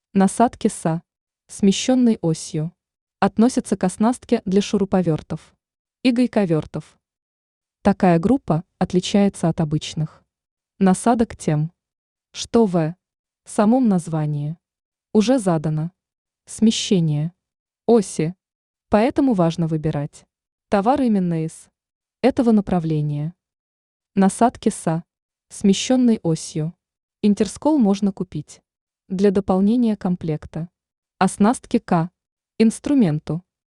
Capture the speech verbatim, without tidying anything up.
Насадки СА, смещенной осью, относятся к оснастке для шуруповертов и гайковертов. Такая группа отличается от обычных насадок тем, что в самом названии уже задано смещение оси, поэтому важно выбирать товар именно из этого направления. Насадки СА, смещенной осью, Интерскол можно купить для дополнения комплекта оснастки К инструменту.